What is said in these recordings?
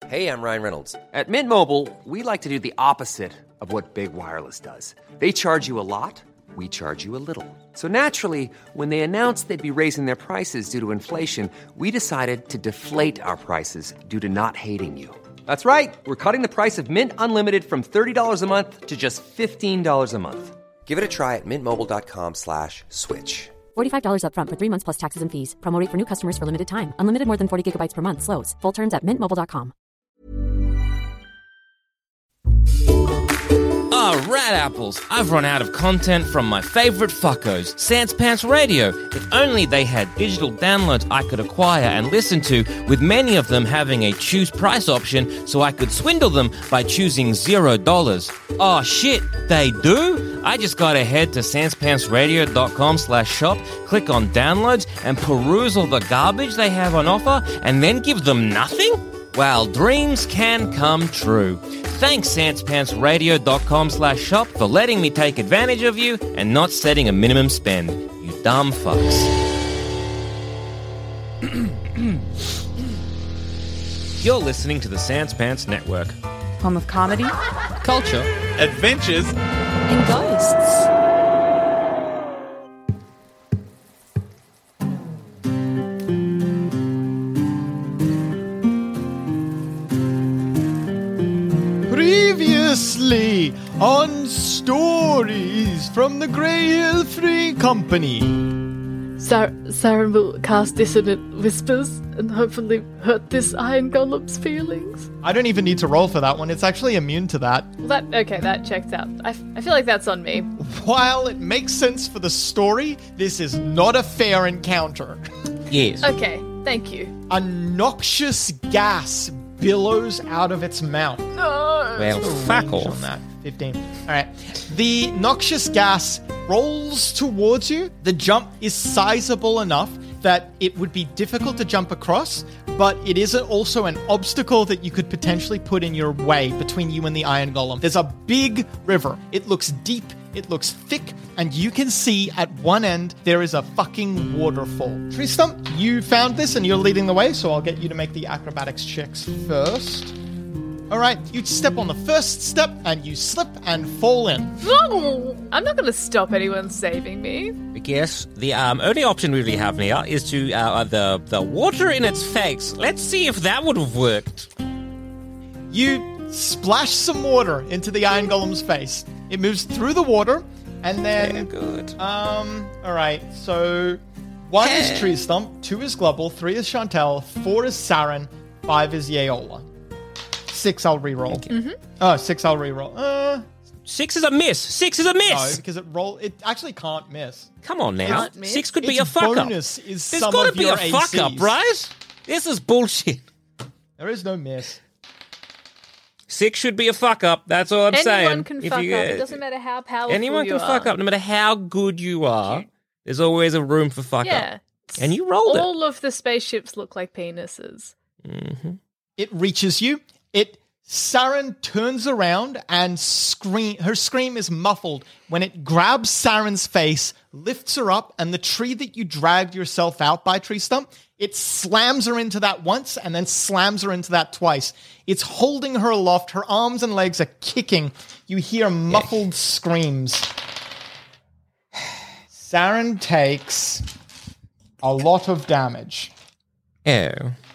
Hey, I'm Ryan Reynolds. At Mint Mobile, we like to do the opposite of what Big Wireless does. They charge you a lot, we charge you a little. So naturally, when they announced they'd be raising their prices due to inflation, we decided to deflate our prices due to not hating you. That's right. We're cutting the price of Mint Unlimited from $30 a month to just $15 a month. Give it a try at mintmobile.com/switch. $45 up front for 3 months plus taxes and fees. Promo rate for new customers for limited time. Unlimited more than 40 gigabytes per month. Slows full terms at mintmobile.com. Rat apples, I've run out of content from my favourite fuckos, Sans Pants Radio. If only they had digital downloads I could acquire and listen to, with many of them having a choose price option so I could swindle them by choosing $0. Oh shit, they do? I just gotta head to sanspantsradio.com/shop, click on downloads and peruse all the garbage they have on offer and then give them nothing? Well, dreams can come true. Thanks, sanspantsradio.com/shop for letting me take advantage of you and not setting a minimum spend. You dumb fucks. You're listening to the Sans Pants Network. Home of comedy, Culture. Adventures. and ghosts. Previously on Stories from the Grey Hill Free Company. Saren will cast dissonant whispers and hopefully hurt this iron golem's feelings. I don't even need to roll for that one. It's actually immune to that. Well, that checks out. I feel like that's on me. While it makes sense for the story, this is not a fair encounter. Yes. Okay, thank you. A noxious gas billows out of its mouth. No. Well, fuck Range off. on that. 15. All right. The noxious gas rolls towards you. The jump is sizable enough that it would be difficult to jump across, but it is also an obstacle that you could potentially put in your way between you and the iron golem. There's a big river. It looks deep, it looks thick, and you can see at one end there is a fucking waterfall. Tree Stump, you found this and you're leading the way, so I'll get you to make the acrobatics checks first. All right, you step on the first step and you slip and fall in. No! I'm not going to stop anyone saving me. Yes, the only option we really have here is to the water in its face. Let's see if that would have worked. You splash some water into the iron golem's face. It moves through the water, and then Yeah, good. all right. So 1 is Tree Stump, 2 is Glubble, 3 is Chantel, 4 is Saren, 5 is Yeola. 6 I'll reroll. Oh, 6 I'll reroll. 6 is a miss. 6 is a miss. No, because it actually can't miss. Come on now. Can't miss. 6 could be Its a fuck up. bonus is There's some got to of be your a fuck up, ACs. right? This is bullshit. There is no miss. 6 should be a fuck up. That's all I'm saying. Anyone can If fuck you, up. It doesn't matter how powerful Anyone you can are. fuck up, no matter how good you are. There's always a room for fuck Yeah. up. And you rolled it. All of the spaceships look like penises. It reaches you. Saren turns around and her scream is muffled when it grabs Saren's face, lifts her up, and the tree that you dragged yourself out by, Tree Stump, it slams her into that once and then slams her into that twice. It's holding her aloft. Her arms and legs are kicking. You hear muffled screams. Saren takes a lot of damage. Oh.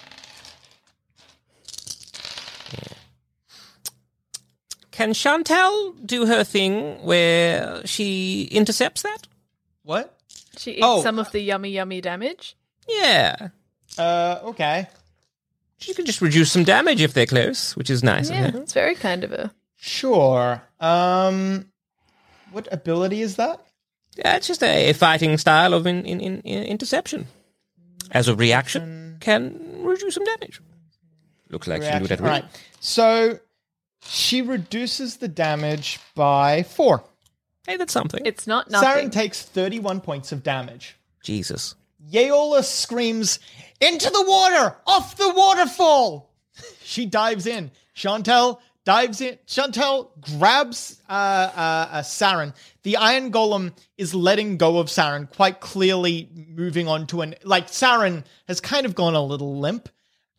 Can Chantal do her thing where she intercepts that? What? She eats Oh. some of the yummy damage. Yeah. Okay. She can just reduce some damage if they're close, which is nice. Yeah, of her. it's very kind of her. Sure. What ability is that? Yeah, it's just a fighting style of interception. As a reaction, can reduce some damage. Looks like she can do that. All right. So she reduces the damage by 4. Hey, that's something. It's not nothing. Saren takes 31 points of damage. Jesus. Yeola screams, "Into the water! Off the waterfall!" She dives in. Chantel dives in. Chantel grabs Saren. The Iron Golem is letting go of Saren, quite clearly moving on to Saren has kind of gone a little limp,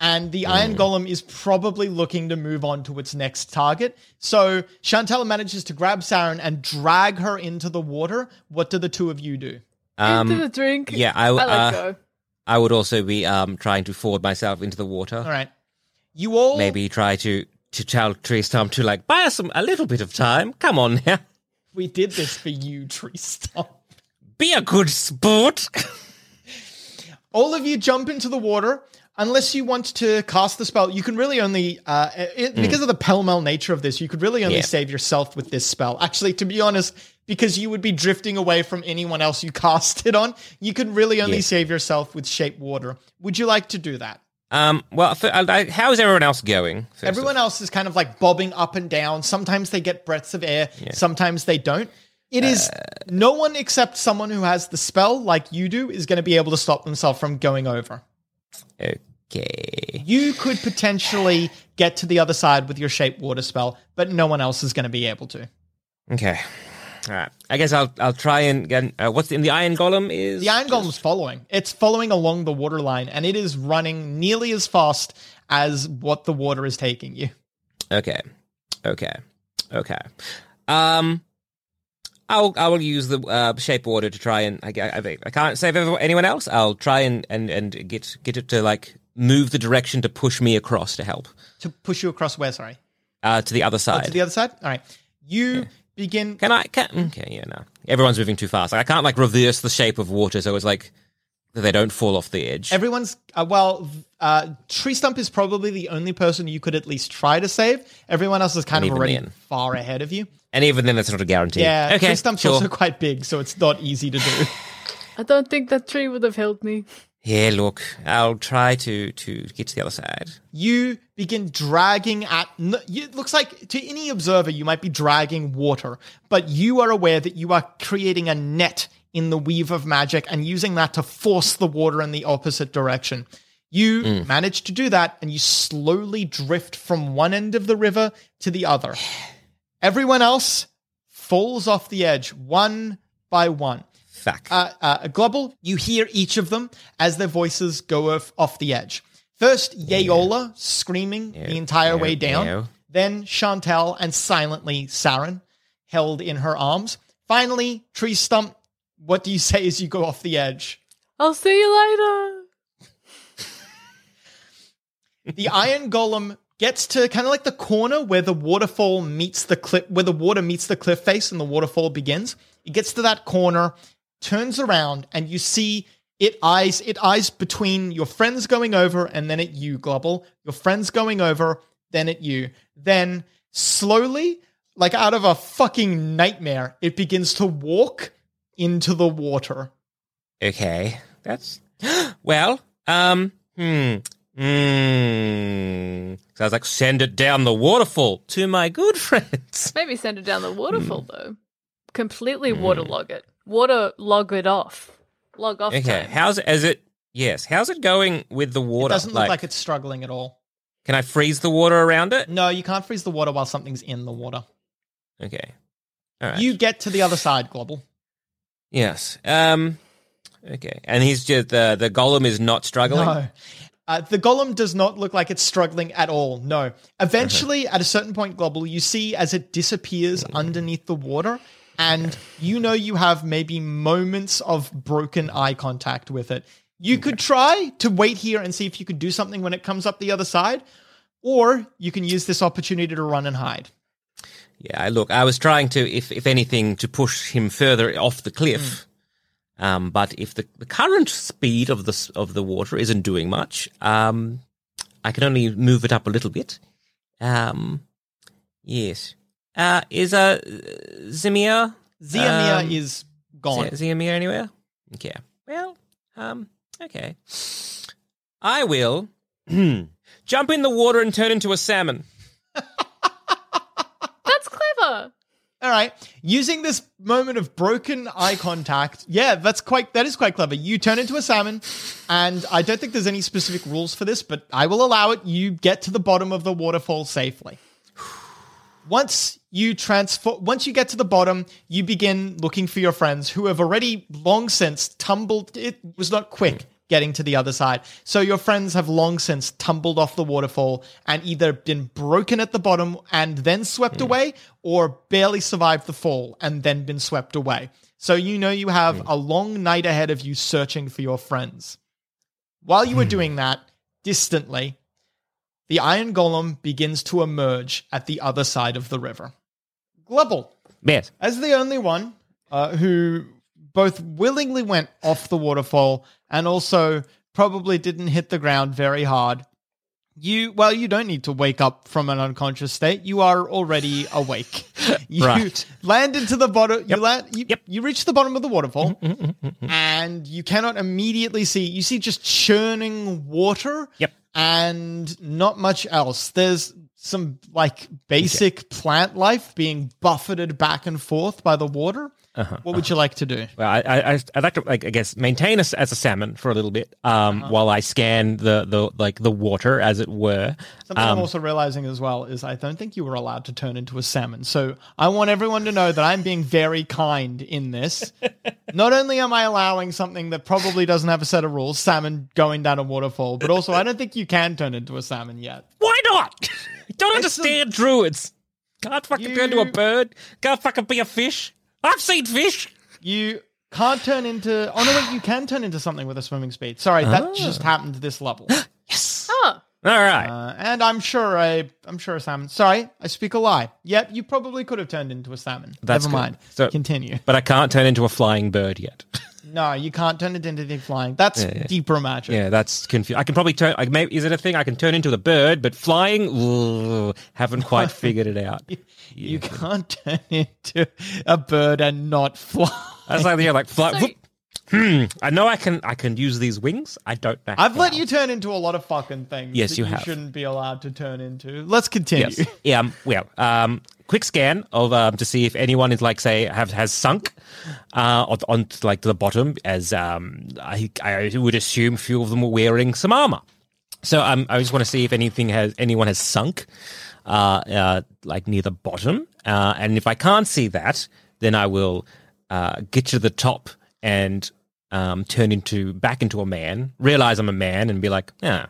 And the Iron Golem is probably looking to move on to its next target. So Chantal manages to grab Saren and drag her into the water. What do the two of you do? Into the drink. Yeah, I let go. I would also be trying to forward myself into the water. All right. You all... Maybe try to tell Tree-Stump to, like, buy us a little bit of time. Come on now. We did this for you, Tree-Stump. Be a good sport. All of you jump into the water. Unless you want to cast the spell, you can really only, because of the pell-mell nature of this, you could really only save yourself with this spell. Actually, to be honest, because you would be drifting away from anyone else you cast it on, you could really only save yourself with Shape Water. Would you like to do that? Well, how is everyone else going? Everyone else is kind of like bobbing up and down. Sometimes they get breaths of air. Yeah. Sometimes they don't. It is no one except someone who has the spell, like you do, is going to be able to stop themselves from going over. Okay. You could potentially get to the other side with your Shape Water spell, but no one else is going to be able to. Okay. All right. I guess I'll try and get... what's in the Iron Golem is... The Iron Golem's following. It's following along the water line, and it is running nearly as fast as what the water is taking you. Okay. I will use the Shape Water to try and... I can't save anyone else. I'll try and get it to, like, move the direction to push me across to help. To push you across where, sorry? To the other side. To the other side? All right. You begin... Okay, yeah, no. Everyone's moving too fast. Like, I can't, like, reverse the shape of water so it's, like, they don't fall off the edge. Everyone's... Tree-Stump is probably the only person you could at least try to save. Everyone else is kind of already far ahead of you. And even then, that's not a guarantee. Yeah, okay, Tree-Stump's also quite big, so it's not easy to do. I don't think that tree would have helped me. Yeah, look, I'll try to get to the other side. You begin dragging at... It looks like to any observer you might be dragging water, but you are aware that you are creating a net in the weave of magic and using that to force the water in the opposite direction. You manage to do that, and you slowly drift from one end of the river to the other. Everyone else falls off the edge one by one. Fuck. Global, you hear each of them as their voices go off the edge. First, Yeola screaming the entire way down. Then Chantal and silently Saren held in her arms. Finally, Tree-Stump, what do you say as you go off the edge? I'll see you later. The Iron Golem gets to kind of like the corner where the waterfall meets the cliff, where the water meets the cliff face and the waterfall begins. It gets to that corner, turns around, and you see it eyes between your friends going over and then at you, Global. Your friends going over, then at you. Then slowly, like out of a fucking nightmare, it begins to walk into the water. Okay. That's... Well, So I was like, send it down the waterfall to my good friends. Maybe send it down the waterfall, though. Completely waterlog it. Waterlog it off. Log off Okay, time. how's it going with the water? It doesn't look like it's struggling at all. Can I freeze the water around it? No, you can't freeze the water while something's in the water. Okay. All right. You get to the other side, Global. Yes. Okay. And he's just the golem is not struggling? No. The golem does not look like it's struggling at all. No. Eventually, at a certain point, Global, you see as it disappears underneath the water, and you know you have maybe moments of broken eye contact with it. You could try to wait here and see if you could do something when it comes up the other side, or you can use this opportunity to run and hide. Yeah, look, I was trying to, if anything, to push him further off the cliff. But if the current speed of the water isn't doing much, I can only move it up a little bit. Yes. Is Zemir? Zemir is gone. Zemir anywhere? Okay. Well, okay. I will jump in the water and turn into a salmon. That's clever. All right. Using this moment of broken eye contact, that is quite clever. You turn into a salmon, and I don't think there's any specific rules for this, but I will allow it. You get to the bottom of the waterfall safely. Once you get to the bottom, you begin looking for your friends who have already long since tumbled. It was not quick, getting to the other side. So your friends have long since tumbled off the waterfall and either been broken at the bottom and then swept away, or barely survived the fall and then been swept away. So you know you have a long night ahead of you searching for your friends. While you were doing that, distantly, the iron golem begins to emerge at the other side of the river. Glubble, Yes. as the only one who both willingly went off the waterfall and also probably didn't hit the ground very hard, you don't need to wake up from an unconscious state. You are already awake. You Right. land into the bottom. Yep. You reach the bottom of the waterfall, and you cannot immediately see. You see just churning water. Yep. And not much else. There's some like basic plant life being buffeted back and forth by the water. What would you like to do? Well, I'd like to, I guess, maintain us as a salmon for a little bit, while I scan the water, as it were. Something I'm also realizing as well is I don't think you were allowed to turn into a salmon. So I want everyone to know that I'm being very kind in this. Not only am I allowing something that probably doesn't have a set of rules, salmon going down a waterfall, but also I don't think you can turn into a salmon yet. Why not? I don't understand druids. Can't fucking turn into a bird. Can't fucking be a fish. I've seen fish. You can't turn into... Oh, no, wait, you can turn into something with a swimming speed. Sorry, that just happened to this level. Oh, All right. And I'm sure a salmon... Sorry, I speak a lie. Yep, you probably could have turned into a salmon. That's Never good. mind. So- Continue. But I can't turn into a flying bird yet. No, you can't turn it into anything flying. That's deeper magic. Yeah, that's confusing. I can probably turn... is it a thing? I can turn into the bird, but flying... haven't quite figured it out. You can't turn into a bird and not fly. That's like fly... So- whoop. I know I can use these wings. I don't know. I've let how. you turn into a lot of fucking things Yes, that you you have. shouldn't be allowed to turn into. Let's continue. Yes. Yeah. Quick scan of to see if anyone is like say has sunk on like to the bottom, as I would assume a few of them were wearing some armor. So I just want to see if anyone has sunk like near the bottom, and if I can't see that, then I will get to the top and turn back into a man. Realize I'm a man and be like, yeah.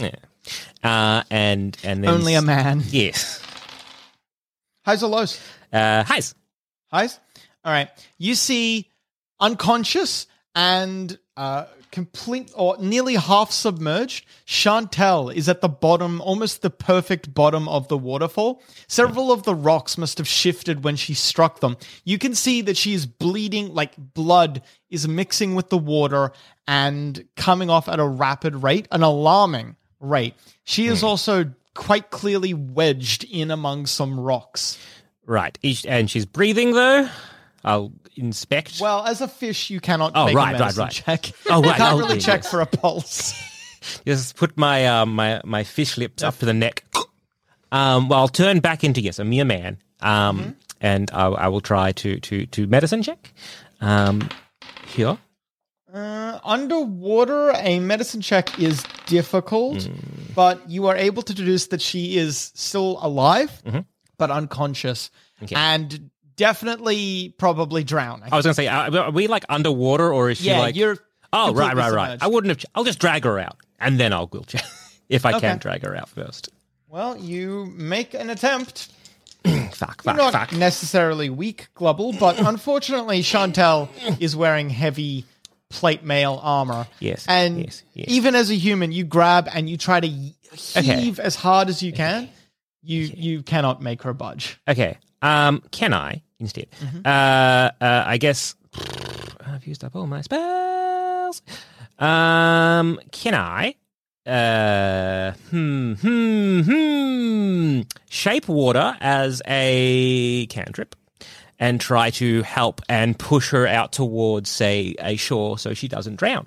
And then Only a man. Yes. Highs or lows? Highs. Highs? All right. You see unconscious and complete or nearly half submerged. Chantel is at the bottom, almost the perfect bottom of the waterfall. Several of the rocks must have shifted when she struck them. You can see that she is bleeding, like blood is mixing with the water and coming off at a rapid rate, an alarming rate. She is also quite clearly wedged in among some rocks. Right. And she's breathing, though. I'll inspect. Well, as a fish, you cannot Oh, make right, a medicine right. check. Oh, You right. can't Oh, really yeah, check yeah. for a pulse. Just put my my fish lips up to the neck. Well, I'll turn back into, yes, a mere man. And I will try to medicine check. Here. Underwater, a medicine check is difficult, but you are able to deduce that she is still alive, but unconscious, and definitely probably drowning. I was going to say, are we like underwater, or is she like... you're. Oh, right. completely I submerged. wouldn't have... I'll just drag her out, and then I'll wheelchair. If I Okay. can drag her out first. Well, you make an attempt. Fuck. You're not necessarily weak, Glubble, but unfortunately, Chantel is wearing heavy plate mail armor. Yes, And yes. even as a human, you grab and you try to heave as hard as you can. You cannot make her budge. Okay. Can I instead? I guess I've used up all my spells. Can I? Shape water as a cantrip and try to help and push her out towards, say, a shore so she doesn't drown.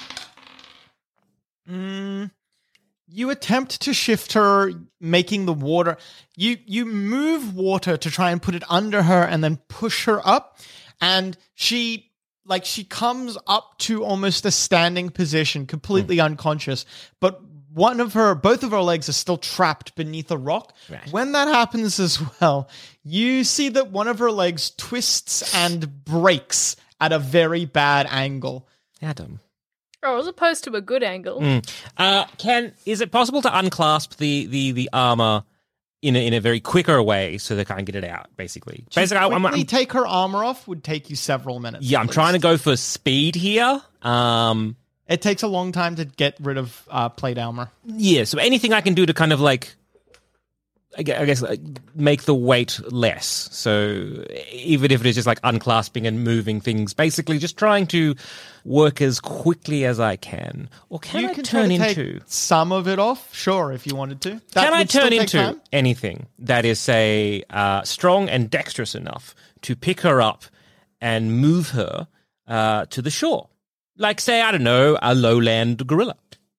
You attempt to shift her, making the water. You move water to try and put it under her and then push her up. And she comes up to almost a standing position, completely unconscious. But both of her legs are still trapped beneath a rock. Right. When that happens as well, you see that one of her legs twists and breaks at a very bad angle. Adam. Oh, as opposed to a good angle. Is it possible to unclasp the armor in a very quicker way so they can't get it out? Basically, Quickly take her armor off would take you several minutes. Yeah, I'm trying to go for speed here. It takes a long time to get rid of plate armor. Yeah, so anything I can do to kind of like, I guess, like, make the weight less. So even if it is just like unclasping and moving things, basically just trying to work as quickly as I can. Or can I turn into some of it off? Sure, if you wanted to. Can I turn into anything that is, say, strong and dexterous enough to pick her up and move her to the shore? Like, say, I don't know, a lowland gorilla.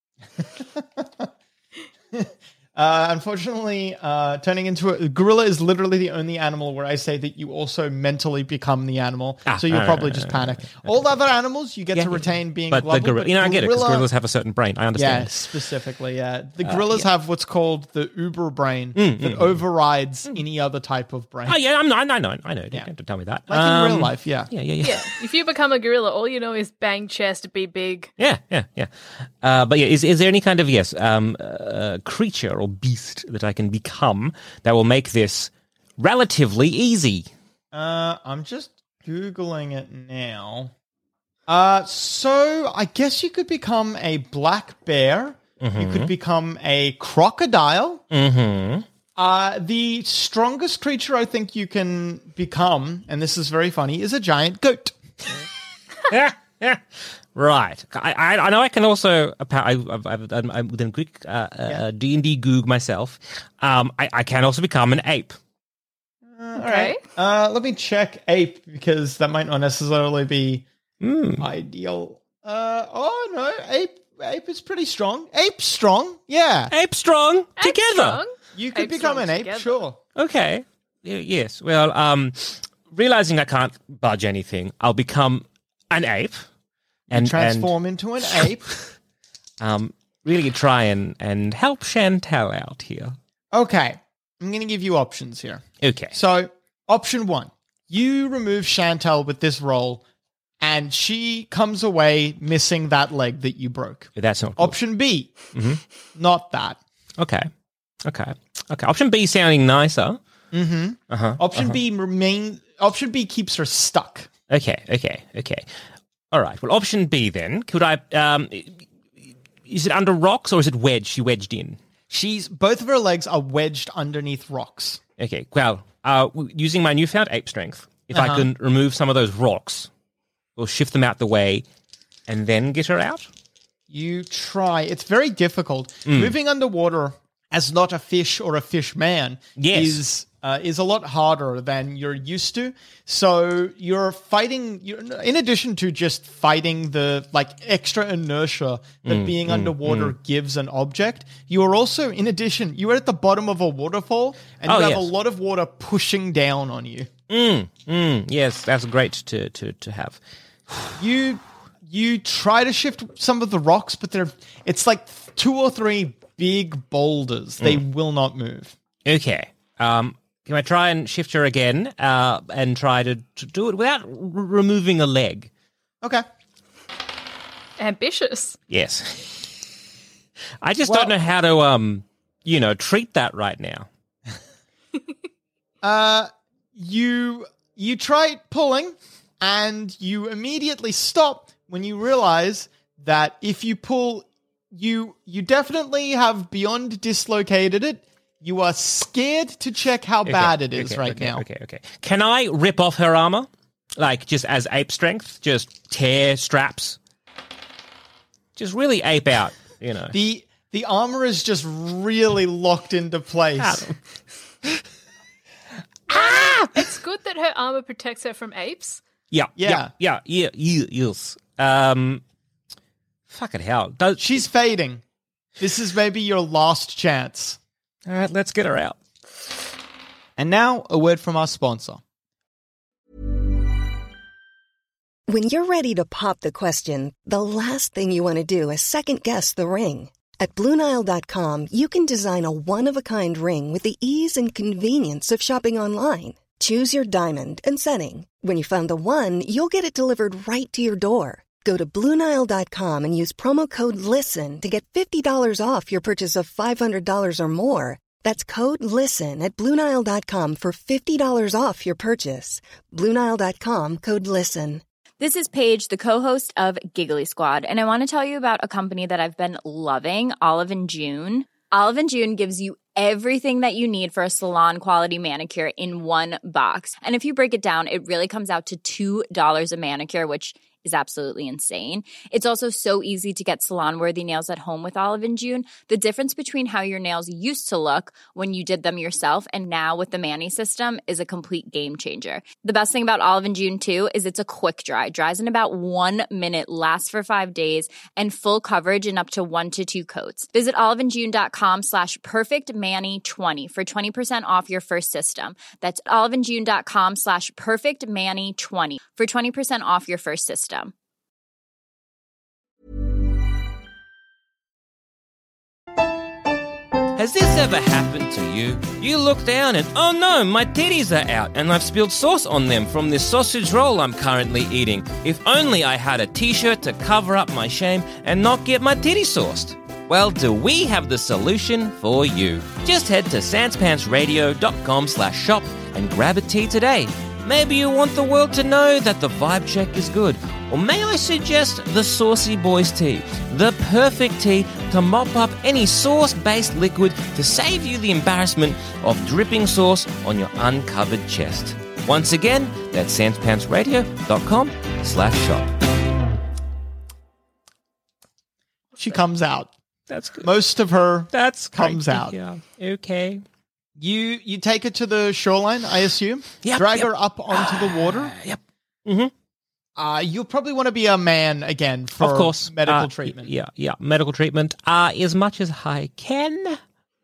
Unfortunately, turning into a gorilla is literally the only animal where I say that you also mentally become the animal. So you'll probably just panic. All other animals, you get to retain being but global. The gorilla, I get it, because gorillas have a certain brain. I understand. Yeah, specifically, yeah. The gorillas have what's called the uber brain that overrides any other type of brain. Oh, yeah, I know. You don't have to tell me that. Like in real life, yeah. Yeah, if you become a gorilla, all you know is bang chest, be big. Yeah. But yeah, is there any kind of, creature or beast that I can become that will make this relatively easy? I'm just Googling it now. So I guess you could become a black bear. Mm-hmm. You could become a crocodile. Mm-hmm. The strongest creature I think you can become, and this is very funny, is a giant goat. Right. I know I can also, I've done a quick D&D goog myself. I can also become an ape. All right. Let me check ape, because that might not necessarily be ideal. Oh, no. Ape is pretty strong. Ape's strong. Yeah. Ape strong. Together. Strong? You could become an ape, together. Sure. Okay. Yes. Well, realizing I can't budge anything, I'll become an ape. And transform into an ape. Really try and help Chantal out here. Okay. I'm going to give you options here. Okay. So, option 1. You remove Chantal with this roll, and she comes away missing that leg that you broke. That's not good. Option B. Mm-hmm. Not that. Okay. Option B sounding nicer. Mm-hmm. Option B keeps her stuck. Okay. All right. Well, option B then. Could I? Is it under rocks or is it wedged? She wedged in. Both of her legs are wedged underneath rocks. Okay. Well, using my newfound ape strength, if I can remove some of those rocks, we'll shift them out the way, and then get her out. You try. It's very difficult. Moving underwater as not a fish or a fish man is a lot harder than you're used to. So you're fighting, in addition to just fighting the extra inertia that being underwater gives an object, you are also, in addition, you are at the bottom of a waterfall and you have a lot of water pushing down on you. Yes, that's great to have. You try to shift some of the rocks, but it's like 2 or 3 big boulders. They will not move. Okay. Can I try and shift her again and try to do it without removing a leg? Okay. Ambitious. Yes. I just don't know how to, treat that right now. You try pulling, and you immediately stop when you realize that if you pull, you definitely have beyond dislocated it. You are scared to check how bad it is now. Okay. Can I rip off her armor? Like, just as ape strength? Just tear straps? Just really ape out, The armor is just really locked into place. It's good that her armor protects her from apes. Yeah. Yes. Fucking hell. She's fading. This is maybe your last chance. All right, let's get her out. And now, a word from our sponsor. When you're ready to pop the question, the last thing you want to do is second-guess the ring. At BlueNile.com, you can design a one-of-a-kind ring with the ease and convenience of shopping online. Choose your diamond and setting. When you find the one, you'll get it delivered right to your door. Go to BlueNile.com and use promo code LISTEN to get $50 off your purchase of $500 or more. That's code LISTEN at BlueNile.com for $50 off your purchase. BlueNile.com, code LISTEN. This is Paige, the co-host of Giggly Squad, and I want to tell you about a company that I've been loving, Olive & June. Olive & June gives you everything that you need for a salon-quality manicure in one box. And if you break it down, it really comes out to $2 a manicure, which is absolutely insane. It's also so easy to get salon-worthy nails at home with Olive & June. The difference between how your nails used to look when you did them yourself and now with the Mani system is a complete game changer. The best thing about Olive & June, too, is it's a quick dry. Dries in about 1 minute, lasts for 5 days, and full coverage in up to 1 to 2 coats. Visit oliveandjune.com/perfectmani20 for 20% off your first system. That's oliveandjune.com/perfectmani20 for 20% off your first system. Has this ever happened to you? You look down and, oh no, my titties are out and I've spilled sauce on them from this sausage roll I'm currently eating. If only I had a t-shirt to cover up my shame and not get my titties sauced. Well, do we have the solution for you? Just head to sanspantsradio.com/shop and grab a tee today. Maybe you want the world to know that the vibe check is good. Or may I suggest the Saucy Boys tea, the perfect tea to mop up any sauce-based liquid to save you the embarrassment of dripping sauce on your uncovered chest. Once again, that's sanspantsradio.com/shop. She comes out. That's good. Most of her great comes to out. hear. Okay. You take her to the shoreline, I assume. Yep, Drag yep. her up onto the water. Yep. Mm-hmm. You'll probably want to be a man again for Of course. medical treatment. Yeah. Medical treatment. As much as I can.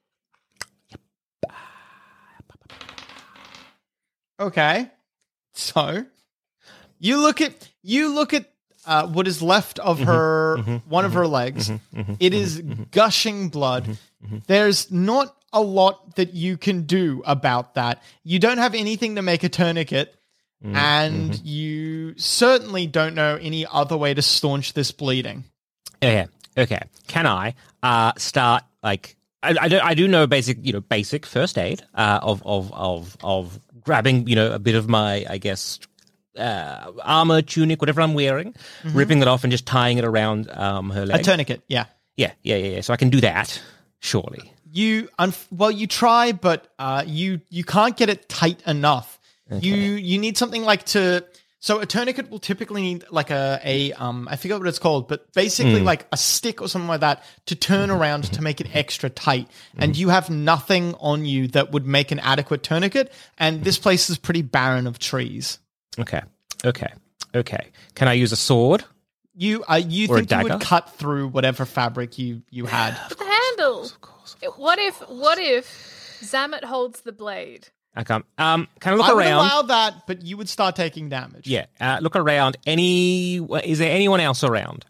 Okay. So you look at what is left of her one of her legs. It is gushing blood. There's not a lot that you can do about that. You don't have anything to make a tourniquet, and you certainly don't know any other way to staunch this bleeding. Okay. Can I start like I do know basic first aid of grabbing a bit of my, I guess, armor, tunic, whatever I'm wearing, ripping it off and just tying it around her leg. A tourniquet, yeah. Yeah. So I can do that, surely. You try, but you can't get it tight enough. Okay. You need something like to. So a tourniquet will typically need like a I forget what it's called, but basically like a stick or something like that to turn around to make it extra tight. And you have nothing on you that would make an adequate tourniquet. And this place is pretty barren of trees. Okay. Can I use a sword? You Or think a you dagger? would cut through whatever fabric you had? The handle. Of course. What if Zamet holds the blade? I can't. Can I look I would around? allow that, but you would start taking damage. Yeah. Look around. Is there anyone else around?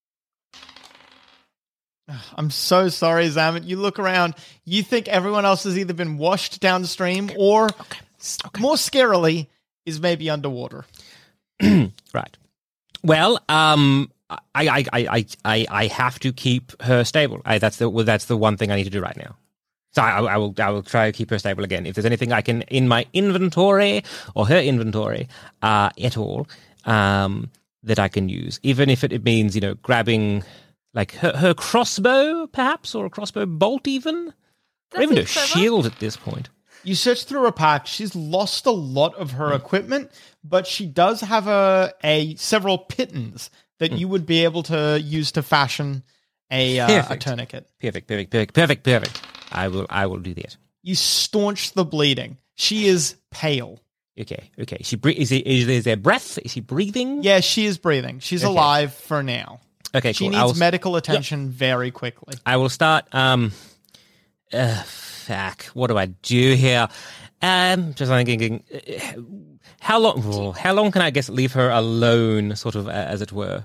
I'm so sorry, Zamet. You look around, you think everyone else has either been washed downstream or, more scarily, is maybe underwater. Right. Well, I have to keep her stable. That's the one thing I need to do right now. So I will try to keep her stable again. If there's anything I can in my inventory or her inventory at all that I can use, even if it means grabbing like her crossbow perhaps, or a crossbow bolt even, or even a shield at this point. You search through her pack. She's lost a lot of her equipment, but she does have several pitons that you would be able to use to fashion a tourniquet. Perfect. I will do that. You staunch the bleeding. She is pale. Okay. Is there breath? Is she breathing? Yeah, she is breathing. She's alive for now. Okay, she cool. needs medical attention very quickly. I will start. Fuck. What do I do here? Just thinking. How long can I leave her alone, sort of, as it were?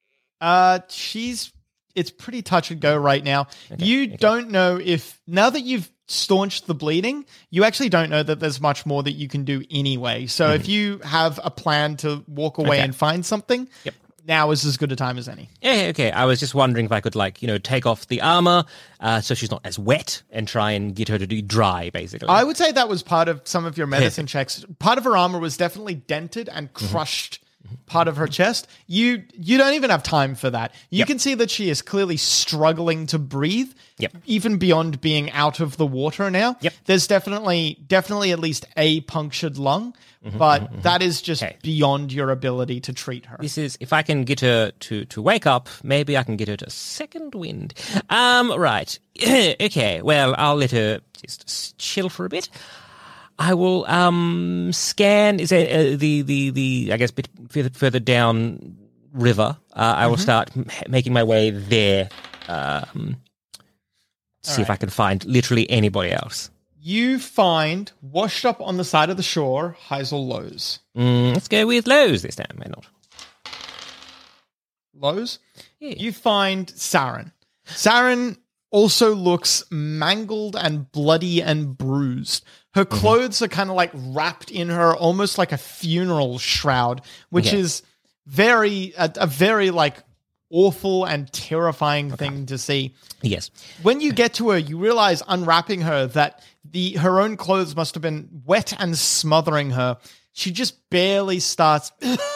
It's pretty touch and go right now. You don't know if, now that you've staunched the bleeding, you actually don't know that there's much more that you can do anyway. So if you have a plan to walk away and find something, now is as good a time as any. Yeah, okay. I was just wondering if I could, take off the armor so she's not as wet and try and get her to be dry, basically. I would say that was part of some of your medicine checks. Part of her armor was definitely dented and crushed part of her chest. You don't even have time for that. You can see that she is clearly struggling to breathe, even beyond being out of the water now. Yep. There's definitely at least a punctured lung, but that is just beyond your ability to treat her. This is, if I can get her to wake up, maybe I can get her to second wind. Right. Okay, well, I'll let her just chill for a bit. I will scan. Is it the I guess bit further down river? I will start making my way there. See if I can find literally anybody else. You find washed up on the side of the shore, Heisel Lowe's. Let's go with Lowe's this time. Why not? Lowe's. Yeah. You find Saren. Saren also looks mangled and bloody and bruised. Her clothes are kind of like wrapped in her, almost like a funeral shroud, which is a very like awful and terrifying thing to see. Yes. When you get to her, you realize unwrapping her that her own clothes must have been wet and smothering her. She just barely starts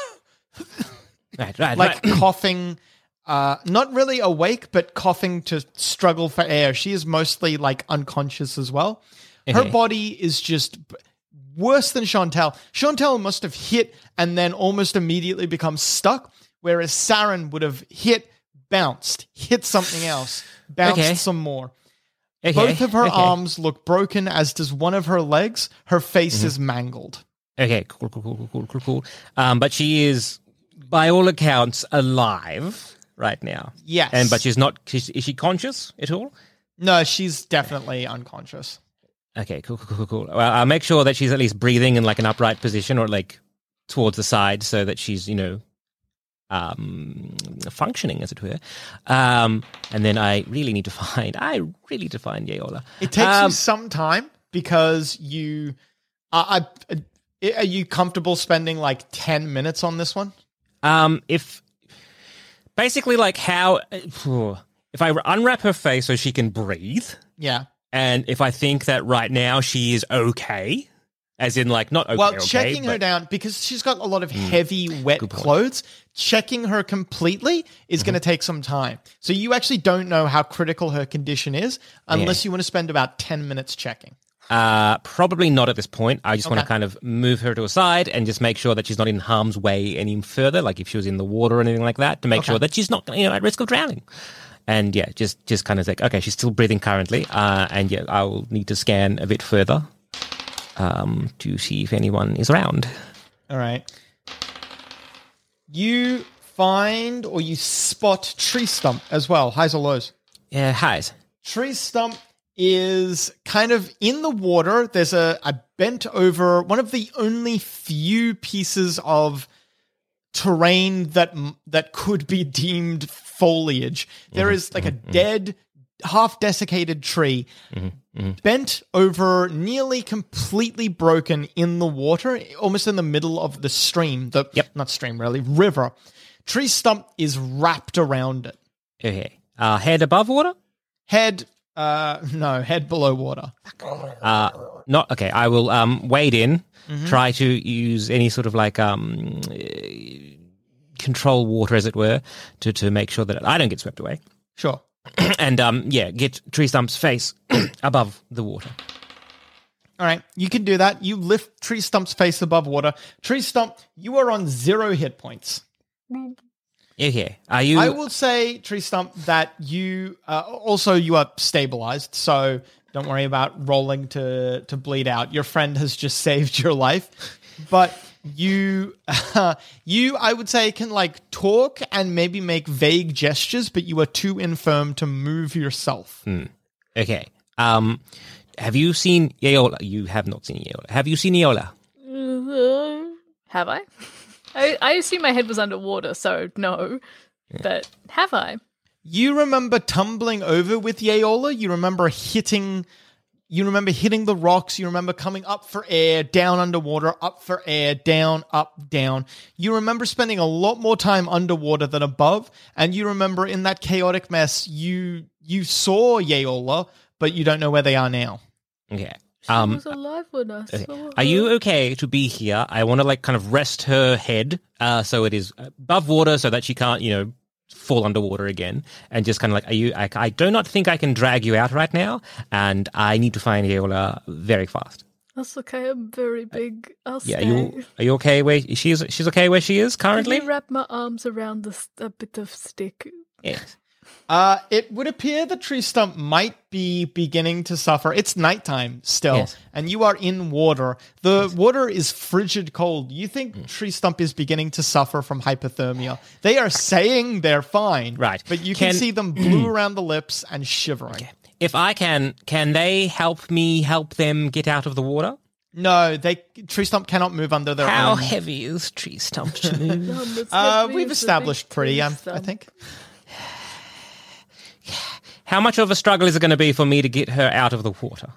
Right. coughing. Not really awake, but coughing to struggle for air. She is mostly like unconscious as well. Her body is just worse than Chantal. Chantal must have hit and then almost immediately become stuck, whereas Saren would have hit, bounced, hit something else, bounced some more. Both of her arms look broken, as does one of her legs. Her face is mangled. Okay, cool. But she is, by all accounts, alive right now. Yes. But she's not. Is she conscious at all? No, she's definitely unconscious. Okay, cool. Well, I'll make sure that she's at least breathing in like an upright position or like towards the side so that she's, functioning, as it were. And then I really need to find Yeola. It takes you some time because you are you comfortable spending like 10 minutes on this one? If basically like how if I unwrap her face so she can breathe. Yeah. And if I think that right now she is okay, as in like not okay. Well, checking her down, because she's got a lot of heavy, wet clothes, checking her completely is going to take some time. So you actually don't know how critical her condition is unless you want to spend about 10 minutes checking. Probably not at this point. I just want to kind of move her to a side and just make sure that she's not in harm's way any further, like if she was in the water or anything like that, to make sure that she's not at risk of drowning. And just kind of like, okay, she's still breathing currently. And I'll need to scan a bit further to see if anyone is around. All right. You find or you spot Tree Stump as well. Highs or lows? Yeah, highs. Tree Stump is kind of in the water. There's a bent over, one of the only few pieces of terrain that could be deemed foliage. There is like a dead, half desiccated tree bent over, nearly completely broken in the water, almost in the middle of the stream. Not stream really, river. Tree Stump is wrapped around it. Okay. Head above water? Head below water. Not okay. I will wade in, try to use any sort of like control water, as it were, to make sure that I don't get swept away. Sure. And get Tree Stump's face above the water. All right, you can do that. You lift Tree Stump's face above water. Tree Stump, you are on 0 hit points. Okay. Are you? I will say, Tree Stump, that you also you are stabilized, so don't worry about rolling to bleed out. Your friend has just saved your life, but you I would say can like talk and maybe make vague gestures, but you are too infirm to move yourself. Okay. Have you seen Yeola? You have not seen Yeola. Have you seen Yeola? Have I? I assume my head was underwater, so no. But have I? You remember tumbling over with Yeola? You remember hitting You remember hitting the rocks. You remember coming up for air, down underwater, up for air, down, up, down. You remember spending a lot more time underwater than above. And you remember in that chaotic mess, you saw Yeola, but you don't know where they are now. Okay. She was alive when I saw her. Are you okay to be here? I want to like kind of rest her head so it is above water so that she can't, fall underwater again, and just kind of like, are you? I do not think I can drag you out right now, and I need to find Yeola very fast. That's okay. I'm very big. I'll Yeah, stay. are you okay where she's okay where she is currently? Let me wrap my arms around a bit of stick. Yes. It would appear the tree stump might be beginning to suffer. It's nighttime still, Yes. and you are in water. The water is frigid cold. You think tree stump is beginning to suffer from hypothermia. They are saying they're fine, Right. But you can see them blue around the lips and shivering. If I can they help me help them get out of the water? No, tree stump cannot move under their How own. heavy is Tree Stump to move? We've established pretty, I think. How much of a struggle is it going to be for me to get her out of the water?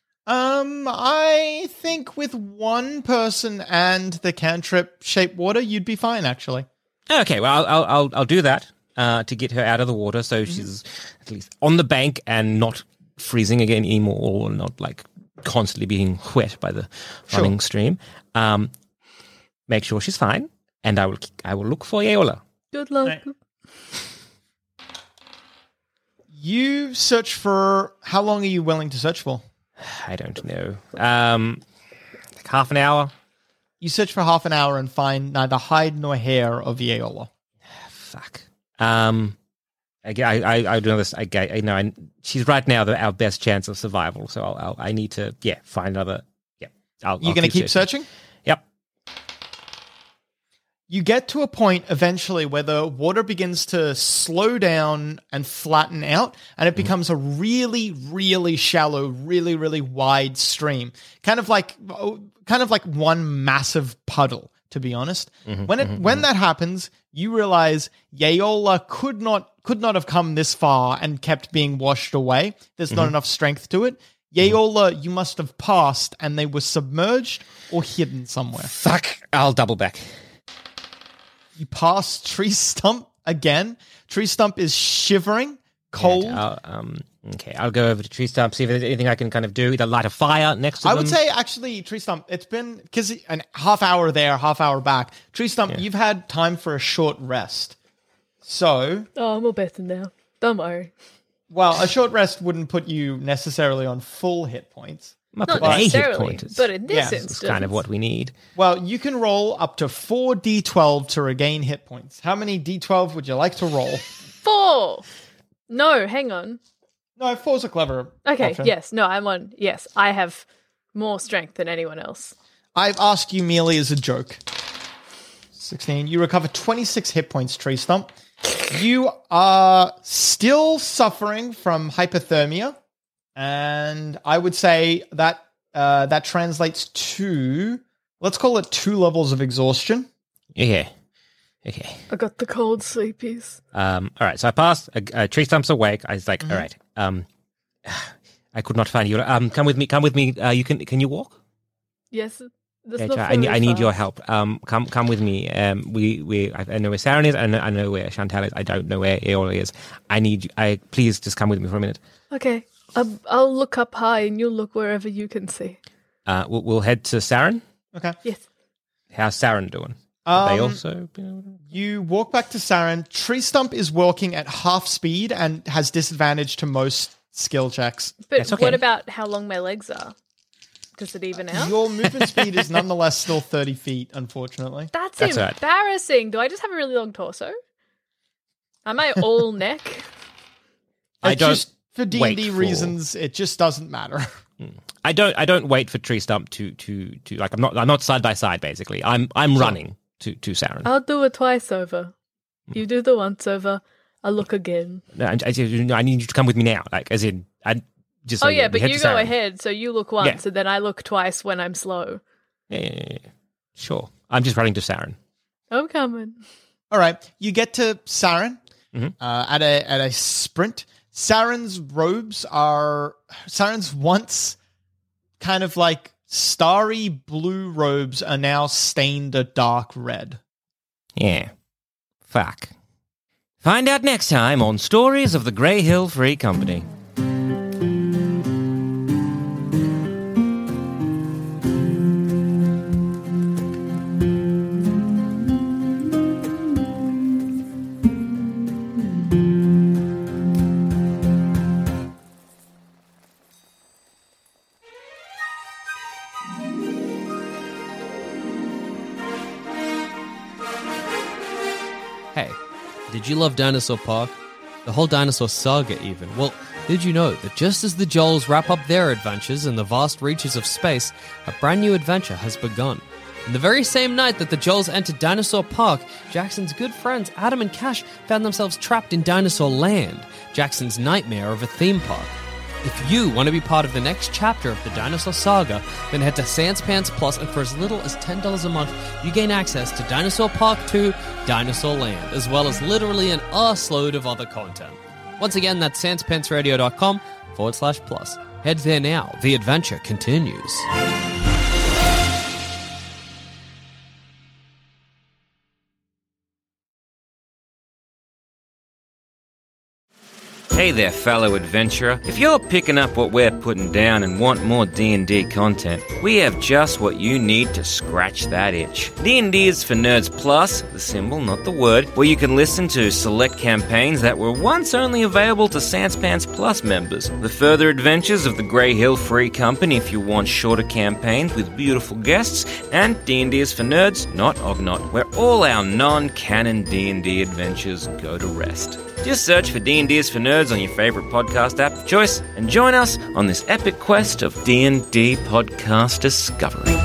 I think with one person and the cantrip shape water, you'd be fine, actually. Okay, well, I'll do that to get her out of the water, so she's at least on the bank and not freezing again anymore, or not like constantly being wet by the running stream. Make sure she's fine, and I will look for Yeola. Good luck. Right. You search for... How long are you willing to search for? I don't know. Like half an hour. You search for half an hour and find neither hide nor hair of Yeola. Fuck. I do this. I know. She's right now our best chance of survival. So I need to find another. Yeah. You're going to keep searching? Yep. You get to a point eventually where the water begins to slow down and flatten out, and it becomes a really, really shallow, really, really wide stream. Kind of like one massive puddle, to be honest. When that happens, you realize Yeola could not have come this far and kept being washed away. There's not enough strength to it. Yeola, you must have passed, and they were submerged or hidden somewhere. Fuck. I'll double back. You pass Tree Stump again. Tree Stump is shivering, cold. Okay, I'll go over to Tree Stump, see if there's anything I can kind of do. Either light a fire next to them. I would say, actually, Tree Stump, it's been, because a half hour there, half hour back. Tree Stump, you've had time for a short rest. So... Oh, I'm all better now. Don't worry. Well, a short rest wouldn't put you necessarily on full hit points. Not a hit necessarily, point. but in this Yeah, instance... It's kind of what we need. Well, you can roll up to 4 d12 to regain hit points. How many d12 would you like to roll? 4! No, hang on. No, 4's a clever Okay, option. yes. No, I'm on... Yes, I have more strength than anyone else. I've asked you merely as a joke. 16. You recover 26 hit points, Tree Stump. You are still suffering from hypothermia, and I would say that that translates to, let's call it 2 levels of exhaustion. Okay. I got the cold sleepies. All right, so I passed. Tree Stump's awake. I was like, all right. I could not find you. Come with me. Can you walk? Yes, that's Okay, not try. very I need your fast. help. Come with me. I know where Saren is, and I know where Chantal is. I don't know where Eola is. Please just come with me for a minute. Okay, I'll look up high and you'll look wherever you can see. We'll head to Saren. Okay. Yes. How's Saren doing? They also. You walk back to Saren. Tree Stump is walking at half speed and has disadvantage to most skill checks. But That's okay. what about how long my legs are? Does it even out? Your movement speed is nonetheless still 30 feet, unfortunately. That's all right. embarrassing. Do I just have a really long torso? Am I all neck? I don't Just for wait D&D for- reasons, it just doesn't matter. I don't wait for Tree Stump to like I'm not side by side basically. I'm running to Saren. I'll do it twice over. You do the once over. I'll look again. No, I need you to come with me now. Like as in, I just. Oh so yeah, we but head you to go Saren. ahead, so you look once, and then I look twice when I'm slow. Yeah. Sure. I'm just running to Saren. I'm coming. All right, you get to Saren Mhm. at a sprint. Saren's robes are Saren's once kind of like starry blue robes are now stained a dark red. Yeah. Fuck. Find out next time on Stories of the Grey Hill Free Company. Hey, did you love Dinosaur Park? The whole dinosaur saga even. Well, did you know that just as the Joels wrap up their adventures in the vast reaches of space, a brand new adventure has begun. And the very same night that the Joels entered Dinosaur Park, Jackson's good friends Adam and Cash found themselves trapped in Dinosaur Land, Jackson's nightmare of a theme park. If you want to be part of the next chapter of the Dinosaur Saga, then head to Sans Pants Plus, and for as little as $10 a month, you gain access to Dinosaur Park 2, Dinosaur Land, as well as literally an arseload of other content. Once again, that's sanspantsradio.com/plus. Head there now. The adventure continues. Hey there, fellow adventurer. If you're picking up what we're putting down and want more D&D content, we have just what you need to scratch that itch. D&D is for Nerds Plus, the symbol, not the word, where you can listen to select campaigns that were once only available to Sans Pants Plus members. The further adventures of the Grey Hill Free Company if you want shorter campaigns with beautiful guests, and D&D is for Nerds, not Ognot, where all our non-canon D&D adventures go to rest. Just search for D&D is for Nerds on your favorite podcast app of choice and join us on this epic quest of D&D podcast discovery.